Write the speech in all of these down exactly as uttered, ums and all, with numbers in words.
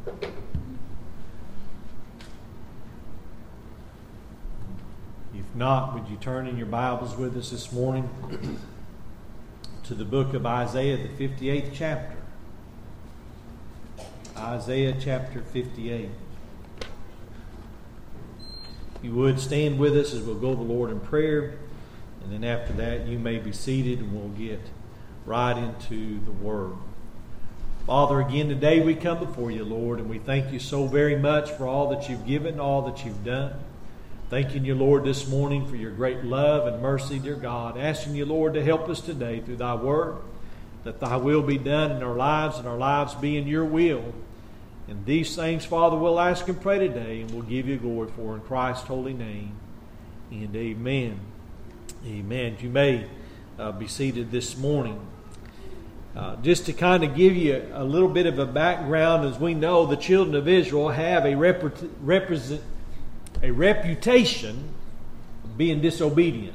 If not, would you turn in your Bibles with us this morning to the book of Isaiah, the fifty-eighth chapter. Isaiah chapter fifty-eight. If you would stand with us as we'll go to the Lord in prayer. And then after that, you may be seated and we'll get right into the Word. Father, again today we come before you, Lord, and we thank you so very much for all that you've given, all that you've done. Thanking you, Lord, this morning for your great love and mercy, dear God. Asking you, Lord, to help us today through thy Word, that thy will be done in our lives and our lives be in your will. And these things, Father, we'll ask and pray today, and we'll give you glory for in Christ's holy name. And amen. Amen. You may uh, be seated this morning. Uh, just to kind of give you a little bit of a background, as we know, the children of Israel have a, rep- represent, a reputation of being disobedient.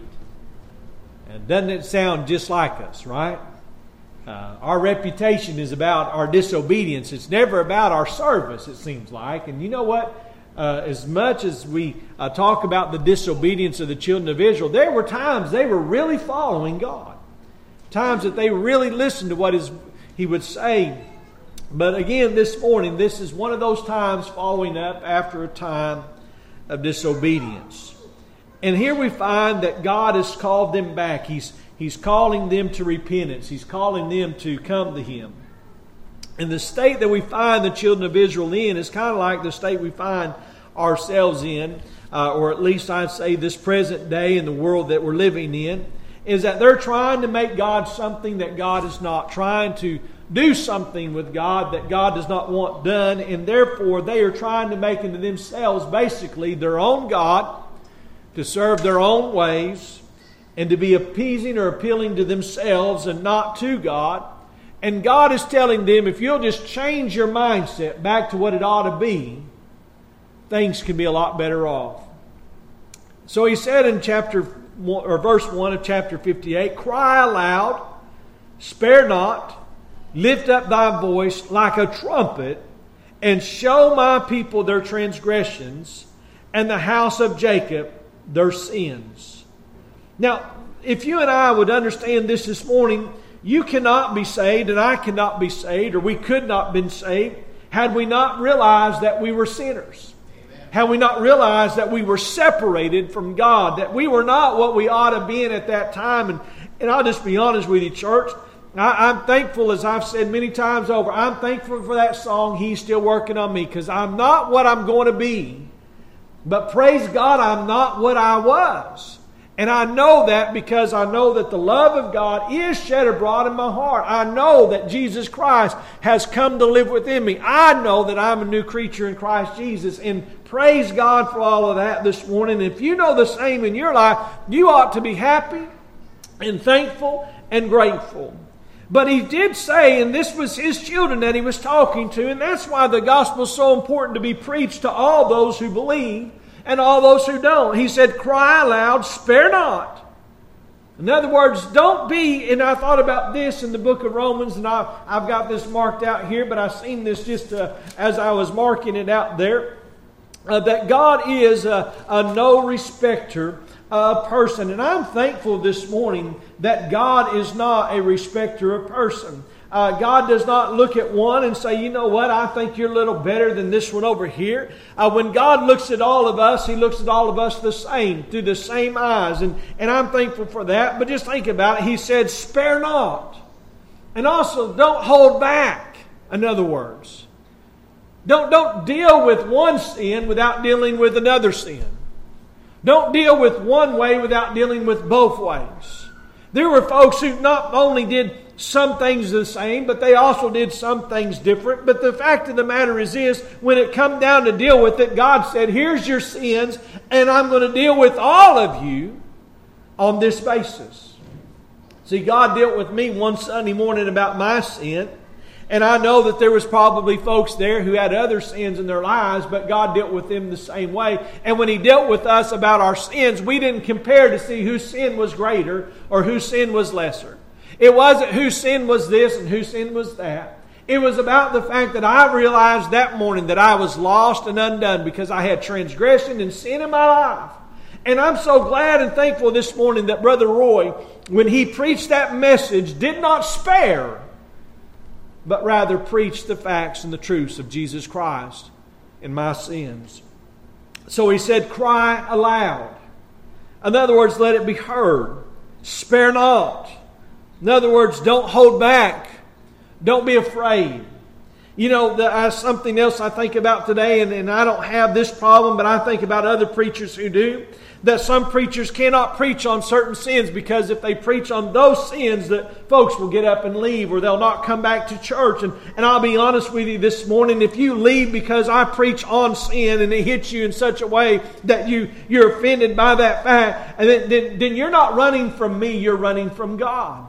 And doesn't it sound just like us, right? Uh, our reputation is about our disobedience. It's never about our service, it seems like. And you know what? Uh, as much as we uh, talk about the disobedience of the children of Israel, there were times they were really following God. Times that they really listened to what his, He would say. But again, this morning, this is one of those times following up after a time of disobedience. And here we find that God has called them back. He's, he's calling them to repentance. He's calling them to come to Him. And the state that we find the children of Israel in is kind of like the state we find ourselves in, uh, or at least I'd say this present day in the world that we're living in, is that they're trying to make God something that God is not, trying to do something with God that God does not want done, and therefore they are trying to make into themselves basically their own God, to serve their own ways, and to be appeasing or appealing to themselves and not to God. And God is telling them, if you'll just change your mindset back to what it ought to be, things can be a lot better off. So He said in chapter one, or verse one of chapter fifty-eight, "Cry aloud, spare not, lift up thy voice like a trumpet, and show my people their transgressions, and the house of Jacob their sins." Now, if you and I would understand this this morning, you cannot be saved, and I cannot be saved, or we could not have been saved, had we not realized that we were sinners. Amen. Had we not realized that we were separated from God, that we were not what we ought to be in at that time. And, and I'll just be honest with you, church. I, I'm thankful, as I've said many times over, I'm thankful for that song, "He's Still Working on Me," because I'm not what I'm going to be. But praise God, I'm not what I was. And I know that because I know that the love of God is shed abroad in my heart. I know that Jesus Christ has come to live within me. I know that I'm a new creature in Christ Jesus. And praise God for all of that this morning. If you know the same in your life, you ought to be happy and thankful and grateful. But He did say, and this was His children that He was talking to, and that's why the gospel is so important to be preached to all those who believe and all those who don't. He said, "Cry aloud, spare not." In other words, don't be, and I thought about this in the book of Romans, and I, I've got this marked out here, but I've seen this just uh, as I was marking it out there, uh, that God is a, a no respecter of person. And I'm thankful this morning that God is not a respecter of person. Uh, God does not look at one and say, "You know what, I think you're a little better than this one over here." Uh, when God looks at all of us, He looks at all of us the same, through the same eyes. And, and I'm thankful for that. But just think about it. He said, "Spare not." And also, don't hold back. In other words, don't, don't deal with one sin without dealing with another sin. Don't deal with one way without dealing with both ways. There were folks who not only did some things the same, but they also did some things different. But the fact of the matter is this, when it come down to deal with it, God said, "Here's your sins, and I'm going to deal with all of you on this basis." See, God dealt with me one Sunday morning about my sin. And I know that there was probably folks there who had other sins in their lives, but God dealt with them the same way. And when He dealt with us about our sins, we didn't compare to see whose sin was greater or whose sin was lesser. It wasn't whose sin was this and whose sin was that. It was about the fact that I realized that morning that I was lost and undone because I had transgression and sin in my life. And I'm so glad and thankful this morning that Brother Roy, when he preached that message, did not spare, but rather preached the facts and the truths of Jesus Christ and my sins. So he said, cry aloud. In other words, let it be heard. Spare not. In other words, don't hold back. Don't be afraid. You know, that's something else I think about today, and, and I don't have this problem, but I think about other preachers who do. That some preachers cannot preach on certain sins because if they preach on those sins, that folks will get up and leave or they'll not come back to church. And, and I'll be honest with you this morning, if you leave because I preach on sin and it hits you in such a way that you, you're offended by that fact, and then, then, then you're not running from me, you're running from God.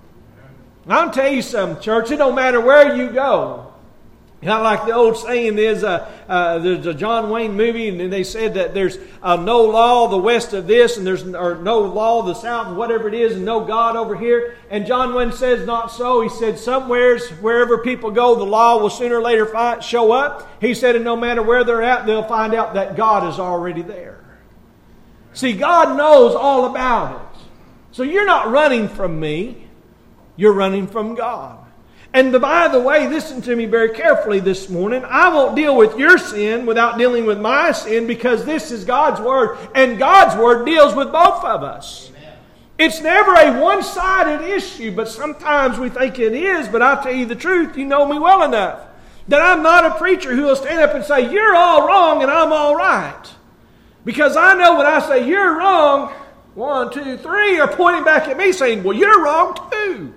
I'll tell you something, church. It don't matter where you go. Not like the old saying is, uh, uh, there's a John Wayne movie, and they said that there's uh, no law the west of this, and there's or no law the south, whatever it is, and no God over here. And John Wayne says not so. He said somewheres, wherever people go, the law will sooner or later find, show up. He said, and no matter where they're at, they'll find out that God is already there. See, God knows all about it. So you're not running from me. You're running from God. And by the way, listen to me very carefully this morning. I won't deal with your sin without dealing with my sin because this is God's Word. And God's Word deals with both of us. Amen. It's never a one-sided issue, but sometimes we think it is. But I'll tell you the truth, you know me well enough, that I'm not a preacher who will stand up and say, you're all wrong and I'm all right. Because I know when I say you're wrong, one, two, three are pointing back at me saying, well, you're wrong too.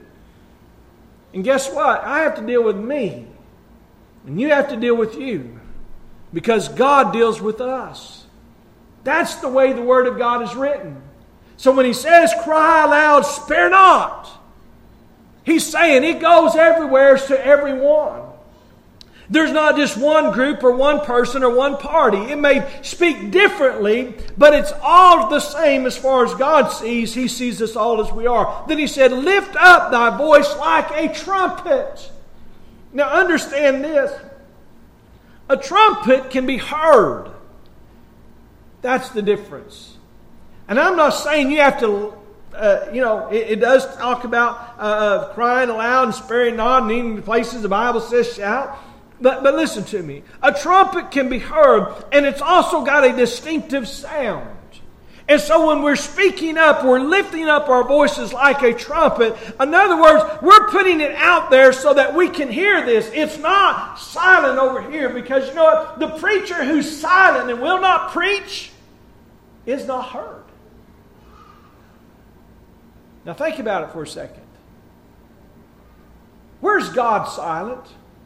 And guess what? I have to deal with me. And you have to deal with you. Because God deals with us. That's the way the Word of God is written. So when He says, cry aloud, spare not, He's saying it goes everywhere to everyone. There's not just one group or one person or one party. It may speak differently, but it's all the same as far as God sees. He sees us all as we are. Then He said, lift up thy voice like a trumpet. Now understand this. A trumpet can be heard. That's the difference. And I'm not saying you have to, uh, you know, it, it does talk about uh, crying aloud and sparing not, and even places the Bible says shout. But, but listen to me. A trumpet can be heard, and it's also got a distinctive sound. And so when we're speaking up, we're lifting up our voices like a trumpet. In other words, we're putting it out there so that we can hear this. It's not silent over here because, you know what? The preacher who's silent and will not preach is not heard. Now think about it for a second. Where's God silent?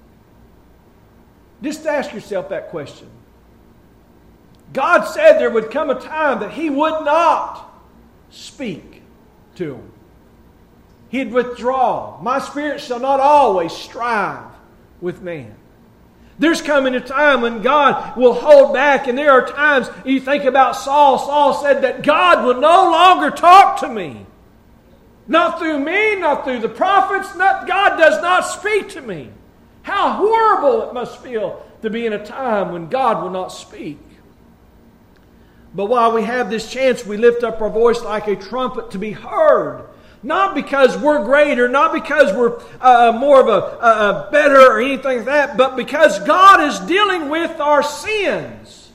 Just ask yourself that question. God said there would come a time that He would not speak to him. He'd withdraw. My spirit shall not always strive with man. There's coming a time when God will hold back, and there are times you think about Saul. Saul said that God will no longer talk to me. Not through me, not through the prophets. Not, God does not speak to me. How horrible it must feel to be in a time when God will not speak. But while we have this chance, we lift up our voice like a trumpet to be heard. Not because we're greater, not because we're uh, more of a, a, a better or anything like that, but because God is dealing with our sins.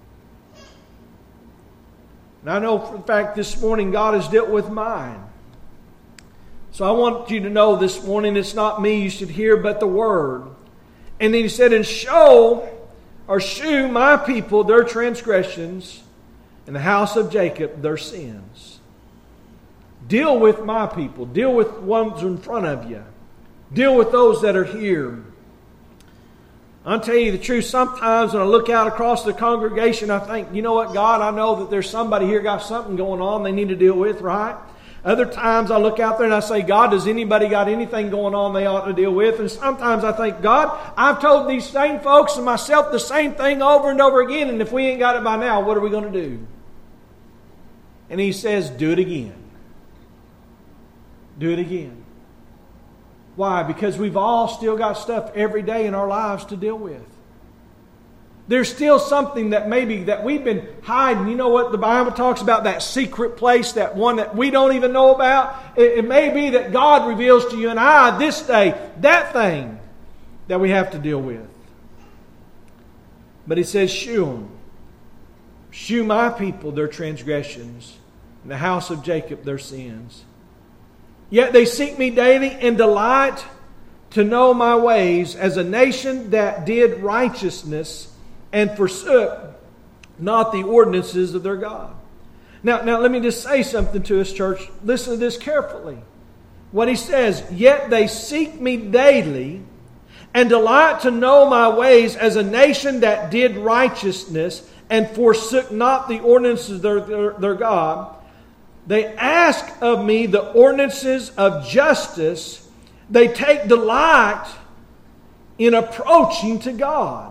And I know for the fact this morning God has dealt with mine. So I want you to know this morning it's not me you should hear, but the Word. And then He said, and show or shew my people their transgressions, and the house of Jacob their sins. Deal with my people. Deal with ones in front of you. Deal with those that are here. I'll tell you the truth, sometimes when I look out across the congregation, I think, you know what, God, I know that there's somebody here got something going on they need to deal with, right? Other times I look out there and I say, God, does anybody got anything going on they ought to deal with? And sometimes I think, God, I've told these same folks and myself the same thing over and over again, and if we ain't got it by now, what are we going to do? And He says, do it again. Do it again. Why? Because we've all still got stuff every day in our lives to deal with. There's still something that maybe that we've been hiding. You know what the Bible talks about, that secret place, that one that we don't even know about? It, it may be that God reveals to you and I this day that thing that we have to deal with. But He says, shew them. Shew my people their transgressions, and the house of Jacob their sins. Yet they seek me daily and delight to know my ways, as a nation that did righteousness and forsook not the ordinances of their God. Now, now let me just say something to us, church. Listen to this carefully. What He says, yet they seek me daily and delight to know my ways, as a nation that did righteousness and forsook not the ordinances of their, their, their God. They ask of me the ordinances of justice. They take delight in approaching to God.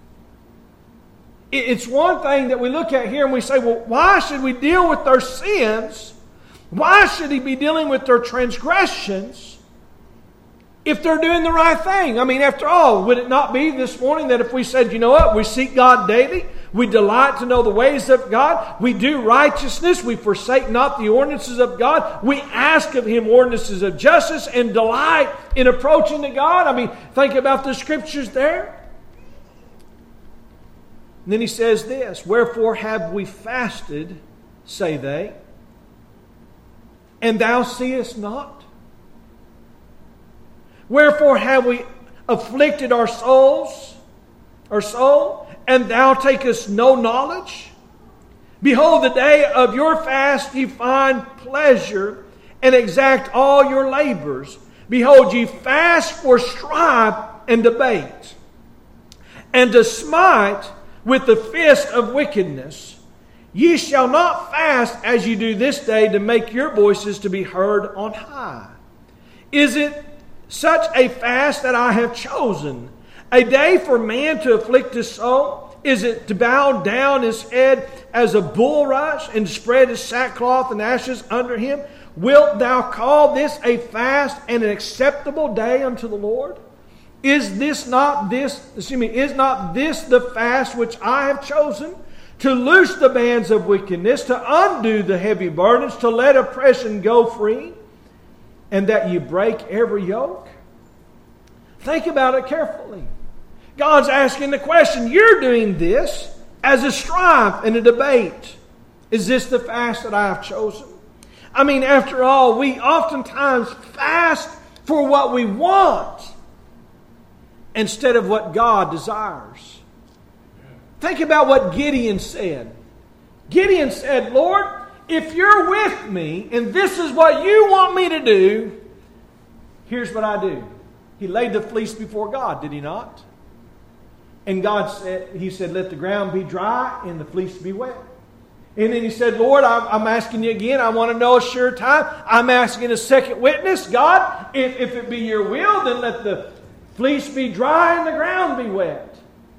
It's one thing that we look at here and we say, well, why should we deal with their sins? Why should He be dealing with their transgressions if they're doing the right thing? I mean, after all, would it not be this morning that if we said, you know what, we seek God daily, we delight to know the ways of God, we do righteousness, we forsake not the ordinances of God, we ask of Him ordinances of justice and delight in approaching to God? I mean, think about the Scriptures there. And then He says this, wherefore have we fasted, say they, and thou seest not? Wherefore have we afflicted our souls, our soul, and thou takest no knowledge? Behold, the day of your fast ye find pleasure, and exact all your labors. Behold, ye fast for strife and debate, and to smite with the fist of wickedness. Ye shall not fast as ye do this day, to make your voices to be heard on high. Is it such a fast that I have chosen, a day for man to afflict his soul? Is it to bow down his head as a bulrush, and spread his sackcloth and ashes under him? Wilt thou call this a fast and an acceptable day unto the Lord? Is this not this, excuse me, is not this the fast which I have chosen? To loose the bands of wickedness, to undo the heavy burdens, to let oppression go free, and that you break every yoke? Think about it carefully. God's asking the question, you're doing this as a strife and a debate. Is this the fast that I have chosen? I mean, after all, we oftentimes fast for what we want instead of what God desires. Think about what Gideon said. Gideon said, Lord, if you're with me and this is what you want me to do, here's what I do. He laid the fleece before God, did he not? And God said, He said, let the ground be dry and the fleece be wet. And then he said, Lord, I'm asking you again. I want to know a sure time. I'm asking a second witness. God, if, if it be your will, then let the fleece be dry and the ground be wet.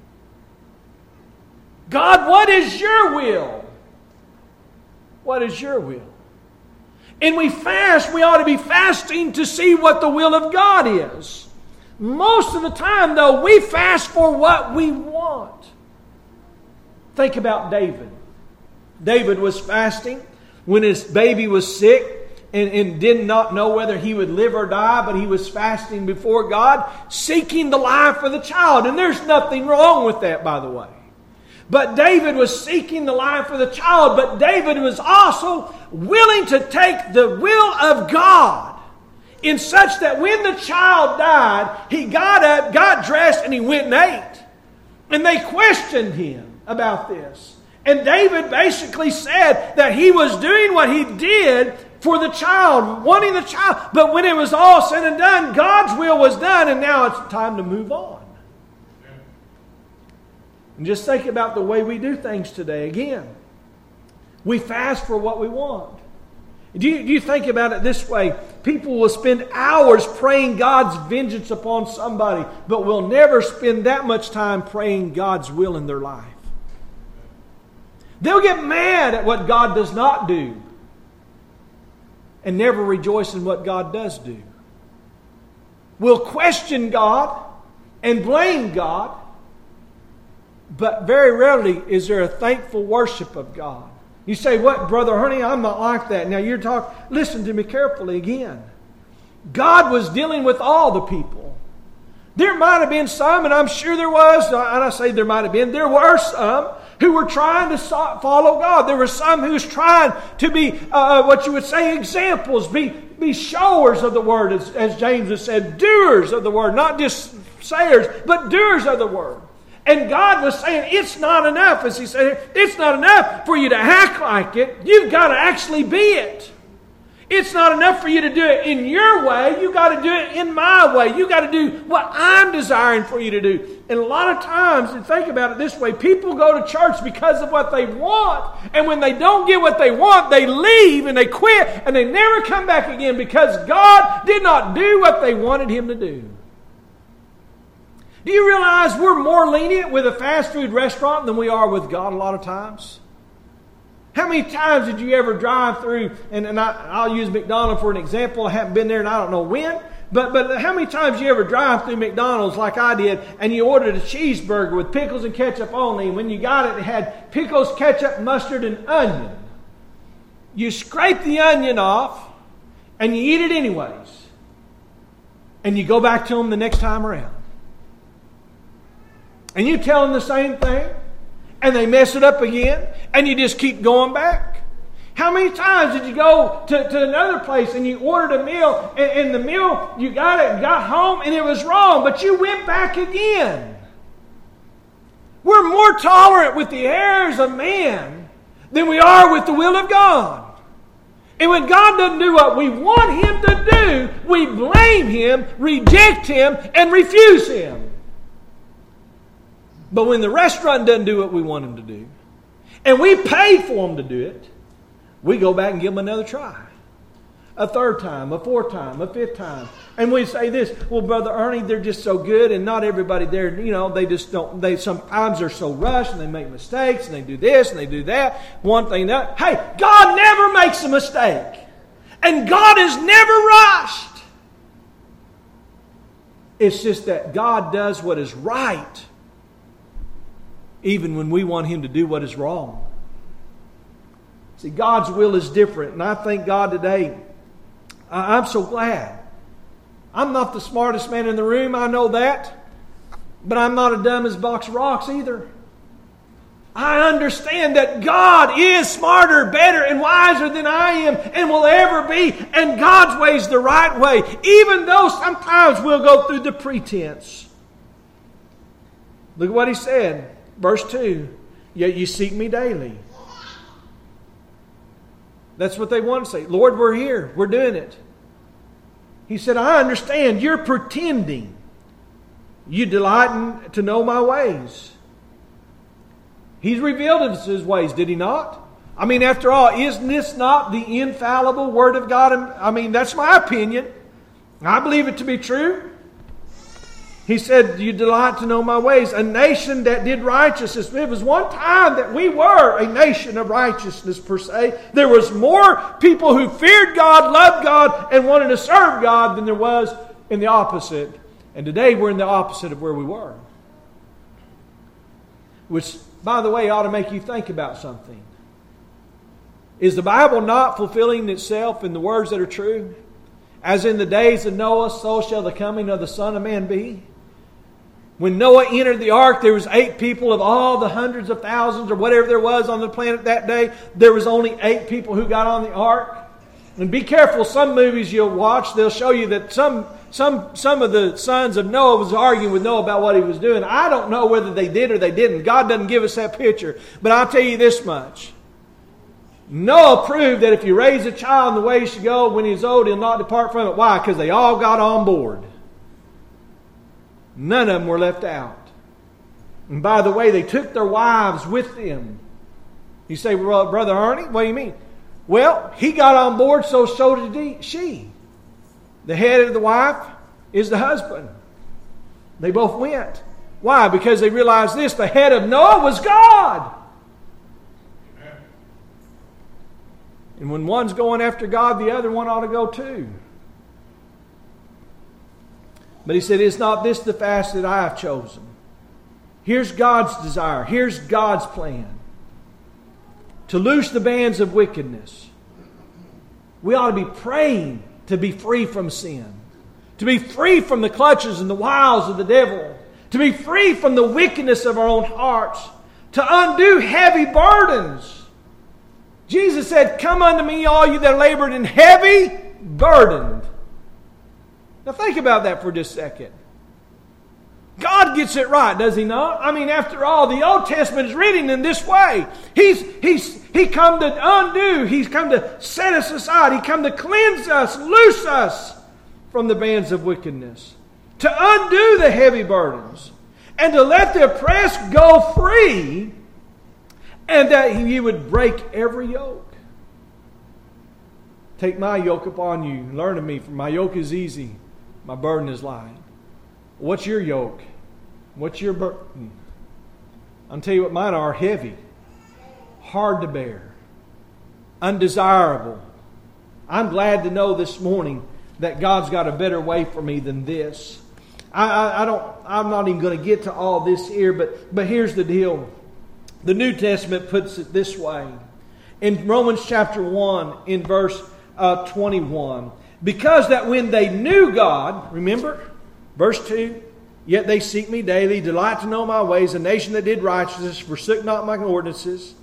God, what is your will? What is your will? And we fast, we ought to be fasting to see what the will of God is. Most of the time, though, we fast for what we want. Think about David. David was fasting when his baby was sick and, and did not know whether he would live or die, but he was fasting before God, seeking the life of the child. And there's nothing wrong with that, by the way. But David was seeking the life of the child, but David was also willing to take the will of God in such that when the child died, he got up, got dressed, and he went and ate. And they questioned him about this. And David basically said that he was doing what he did for the child, wanting the child. But when it was all said and done, God's will was done, and now it's time to move on. And just think about the way we do things today. Again, we fast for what we want. Do you, do you think about it this way? People will spend hours praying God's vengeance upon somebody, but will never spend that much time praying God's will in their life. They'll get mad at what God does not do and never rejoice in what God does do. will question God and blame God, but very rarely is there a thankful worship of God. You say, what, Brother Ernie? I'm not like that. Now you're talking, listen to me carefully again. God was dealing with all the people. There might have been some, and I'm sure there was, and I say there might have been, there were some who were trying to follow God. There were some who was trying to be, uh, what you would say, examples, be, be showers of the Word, as, as James has said, doers of the Word, not just sayers, but doers of the Word. And God was saying, it's not enough, as He said, it's not enough for you to act like it. You've got to actually be it. It's not enough for you to do it in your way. You've got to do it in my way. You've got to do what I'm desiring for you to do. And a lot of times, and think about it this way, people go to church because of what they want. And when they don't get what they want, they leave and they quit and they never come back again because God did not do what they wanted Him to do. Do you realize we're more lenient with a fast food restaurant than we are with God a lot of times? How many times did you ever drive through, and, and I, I'll use McDonald's for an example. I haven't been there and I don't know when, but, but how many times did you ever drive through McDonald's like I did and you ordered a cheeseburger with pickles and ketchup only, and when you got it, it had pickles, ketchup, mustard, and onion. You scrape the onion off and you eat it anyways. And you go back to them the next time around. And you tell them the same thing, and they mess it up again, and you just keep going back. How many times did you go to, to another place and you ordered a meal, and, and the meal, you got it and got home, and it was wrong, but you went back again? We're more tolerant with the errors of man than we are with the will of God. And when God doesn't do what we want Him to do, we blame Him, reject Him, and refuse Him. But when the restaurant doesn't do what we want them to do, and we pay for them to do it, we go back and give them another try. A third time, a fourth time, a fifth time. And we say this, well, Brother Ernie, they're just so good, and not everybody there, you know, they just don't, they sometimes they're so rushed, and they make mistakes, and they do this, and they do that, one thing, that. Hey, God never makes a mistake. And God is never rushed. It's just that God does what is right, even when we want Him to do what is wrong. See, God's will is different. And I thank God today, I'm so glad. I'm not the smartest man in the room, I know that. But I'm not as dumb as a box of rocks either. I understand that God is smarter, better, and wiser than I am and will ever be. And God's way is the right way. Even though sometimes we'll go through the pretense. Look at what He said. Verse two, yet you seek me daily. That's what they want to say. Lord, we're here. We're doing it. He said, I understand. You're pretending. You delight in, to know my ways. He's revealed us His ways, did He not? I mean, after all, isn't this not the infallible Word of God? I mean, that's my opinion. I believe it to be true. He said, you delight to know my ways. A nation that did righteousness. It was one time that we were a nation of righteousness per se. There was more people who feared God, loved God, and wanted to serve God than there was in the opposite. And today we're in the opposite of where we were. Which, by the way, ought to make you think about something. Is the Bible not fulfilling itself in the words that are true? As in the days of Noah, so shall the coming of the Son of Man be. When Noah entered the ark, there was eight people of all the hundreds of thousands or whatever there was on the planet that day. There was only eight people who got on the ark. And be careful, some movies you'll watch, they'll show you that some some some of the sons of Noah was arguing with Noah about what he was doing. I don't know whether they did or they didn't. God doesn't give us that picture. But I'll tell you this much. Noah proved that if you raise a child in the way he should go, when he's old, he'll not depart from it. Why? Because they all got on board. None of them were left out. And by the way, they took their wives with them. You say, well, Brother Ernie, what do you mean? Well, he got on board, so so did she. The head of the wife is the husband. They both went. Why? Because they realized this, the head of Noah was God. And when one's going after God, the other one ought to go too. But he said, it's not this the fast that I have chosen. Here's God's desire. Here's God's plan. To loose the bands of wickedness. We ought to be praying to be free from sin. To be free from the clutches and the wiles of the devil. To be free from the wickedness of our own hearts. To undo heavy burdens. Jesus said, come unto me, all you that are labored and heavy burdened. Now think about that for just a second. God gets it right, does He not? I mean, after all, the Old Testament is written in this way. He's, he's, he come to undo. He's come to set us aside. He come to cleanse us, loose us from the bands of wickedness. To undo the heavy burdens. And to let the oppressed go free. And that He would break every yoke. Take my yoke upon you. Learn of me, for my yoke is easy. My burden is light. What's your yoke? What's your burden? I'll tell you what mine are: heavy, hard to bear, undesirable. I'm glad to know this morning that God's got a better way for me than this. I, I, I don't. I'm not even going to get to all this here, but but here's the deal. The New Testament puts it this way in Romans chapter one, in verse uh, twenty-one. Because that when they knew God, remember, verse two, yet they seek me daily, delight to know my ways, a nation that did righteousness, forsook not my ordinances.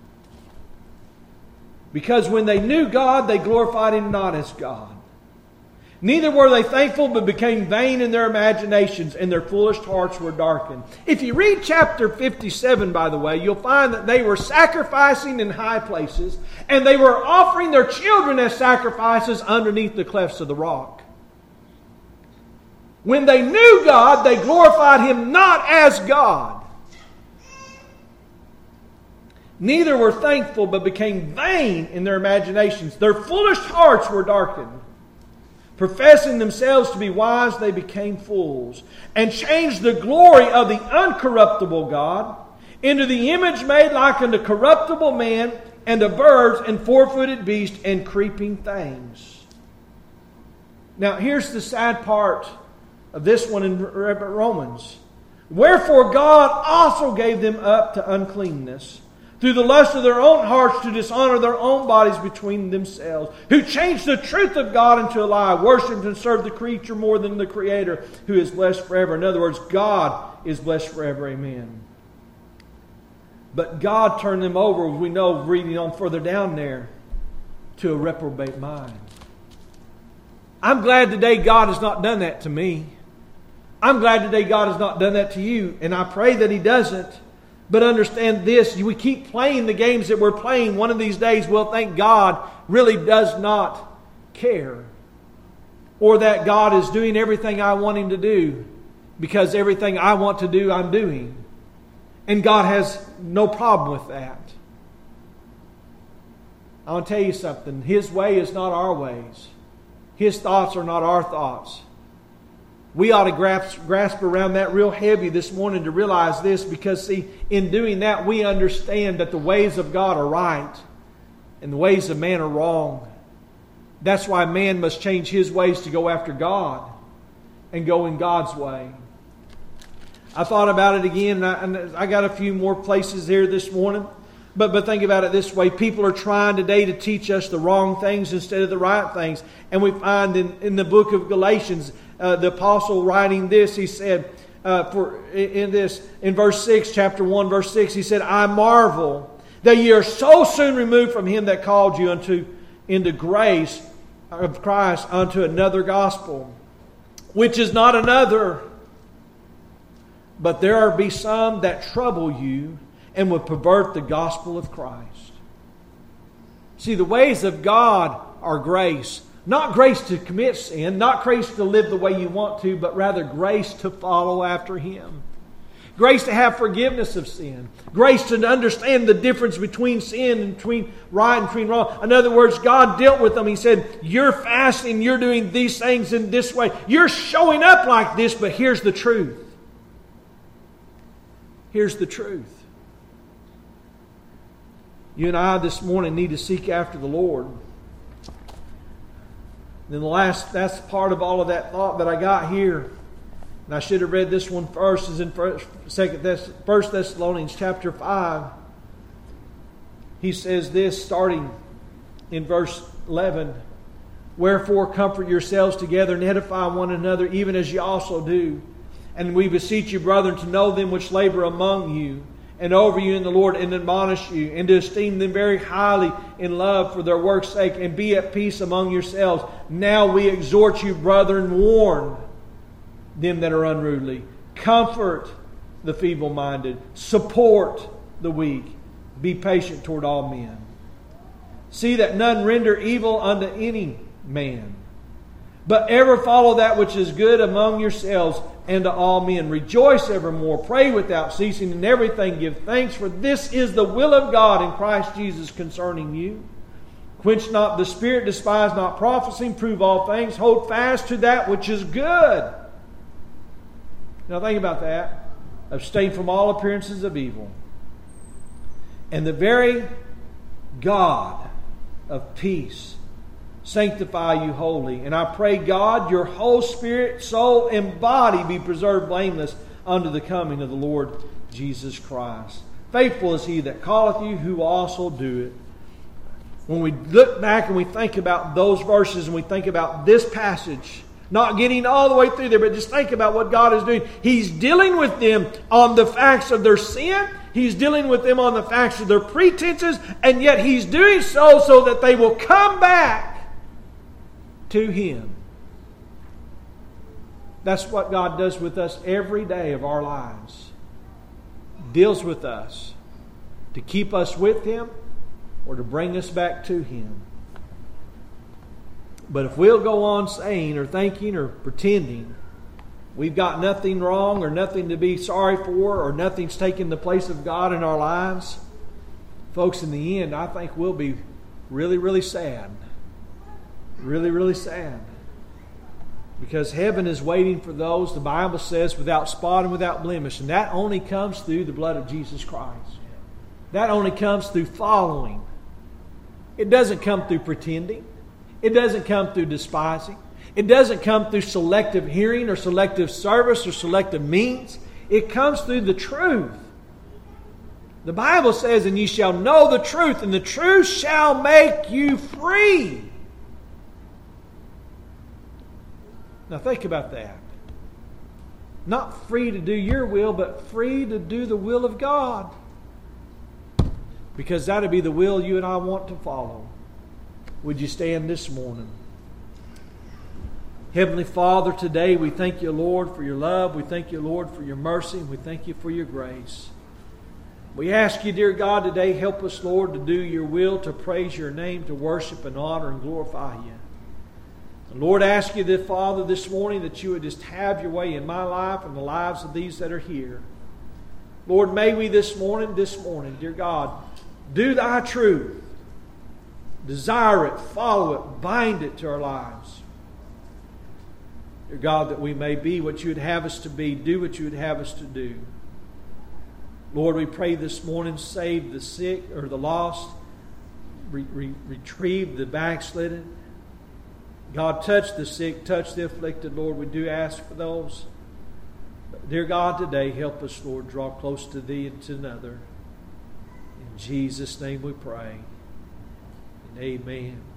Because when they knew God, they glorified Him not as God. Neither were they thankful, but became vain in their imaginations, and their foolish hearts were darkened. If you read chapter fifty-seven, by the way, you'll find that they were sacrificing in high places, and they were offering their children as sacrifices underneath the clefts of the rock. When they knew God, they glorified Him not as God. Neither were thankful, but became vain in their imaginations. Their foolish hearts were darkened. Professing themselves to be wise, they became fools, and changed the glory of the uncorruptible God into the image made like unto corruptible man, and of birds, and four-footed beasts, and creeping things. Now, here's the sad part of this one in Romans. Wherefore God also gave them up to uncleanness, through the lust of their own hearts, to dishonor their own bodies between themselves, who changed the truth of God into a lie, worshipped and served the creature more than the Creator, who is blessed forever. In other words, God is blessed forever. Amen. But God turned them over, as we know, reading on further down there, to a reprobate mind. I'm glad today God has not done that to me. I'm glad today God has not done that to you, and I pray that He doesn't. But understand this, we keep playing the games that we're playing. One of these days we'll think God really does not care. Or that God is doing everything I want Him to do, because everything I want to do, I'm doing. And God has no problem with that. I want to tell you something. His way is not our ways. His thoughts are not our thoughts. We ought to grasp, grasp around that real heavy this morning to realize this, because, see, in doing that, we understand that the ways of God are right and the ways of man are wrong. That's why man must change his ways to go after God and go in God's way. I thought about it again, and I, and I got a few more places here this morning. But, but think about it this way. People are trying today to teach us the wrong things instead of the right things. And we find in, in the book of Galatians, uh, the apostle writing this, he said, uh, for in this, in verse six, chapter one, verse six, he said, I marvel that ye are so soon removed from Him that called you unto into grace of Christ unto another gospel, which is not another. But there be some that trouble you and would pervert the gospel of Christ. See, the ways of God are grace. Not grace to commit sin, not grace to live the way you want to, but rather grace to follow after Him. Grace to have forgiveness of sin. Grace to understand the difference between sin and between right and between wrong. In other words, God dealt with them. He said, you're fasting, you're doing these things in this way. You're showing up like this, but here's the truth. Here's the truth. You and I this morning need to seek after the Lord. Then the last, that's part of all of that thought that I got here. And I should have read this one first, is in First Thessalonians chapter five. He says this, starting in verse eleven. Wherefore comfort yourselves together and edify one another, even as ye also do. And we beseech you, brethren, to know them which labor among you and over you in the Lord, and admonish you, and to esteem them very highly in love for their work's sake, and be at peace among yourselves. Now we exhort you, brethren, warn them that are unruly. Comfort the feeble-minded. Support the weak. Be patient toward all men. See that none render evil unto any man, but ever follow that which is good among yourselves and to all men. Rejoice evermore. Pray without ceasing. In everything give thanks, for this is the will of God in Christ Jesus concerning you. Quench not the spirit, despise not prophesying, prove all things, hold fast to that which is good. Now think about that. Abstain from all appearances of evil. And the very God of peace sanctify you wholly. And I pray, God, your whole spirit, soul, and body be preserved blameless unto the coming of the Lord Jesus Christ. Faithful is he that calleth you, who also do it. When we look back and we think about those verses and we think about this passage, not getting all the way through there, but just think about what God is doing. He's dealing with them on the facts of their sin. He's dealing with them on the facts of their pretenses. And yet He's doing so so that they will come back to Him. That's what God does with us every day of our lives. Deals with us to keep us with Him or to bring us back to Him. But if we'll go on saying or thinking or pretending we've got nothing wrong or nothing to be sorry for or nothing's taken the place of God in our lives, folks, in the end, I think we'll be really, really sad. Really, really sad. Because heaven is waiting for those, the Bible says, without spot and without blemish. And that only comes through the blood of Jesus Christ. That only comes through following. It doesn't come through pretending. It doesn't come through despising. It doesn't come through selective hearing or selective service or selective means. It comes through the truth. The Bible says, and ye shall know the truth, and the truth shall make you free. Now think about that. Not free to do your will, but free to do the will of God. Because that'll be the will you and I want to follow. Would you stand this morning? Heavenly Father, today we thank you, Lord, for your love. We thank you, Lord, for your mercy. And we thank you for your grace. We ask you, dear God, today, help us, Lord, to do your will, to praise your name, to worship and honor and glorify you. And Lord, I ask you, that, Father, this morning that you would just have your way in my life and the lives of these that are here. Lord, may we this morning, this morning, dear God, do thy truth. Desire it, follow it, bind it to our lives. Dear God, that we may be what you would have us to be, do what you would have us to do. Lord, we pray this morning, save the sick or the lost, re- re- retrieve the backslidden. God, touch the sick, touch the afflicted. Lord, we do ask for those. But dear God, today, help us, Lord, draw close to thee and to another. In Jesus' name we pray. And amen.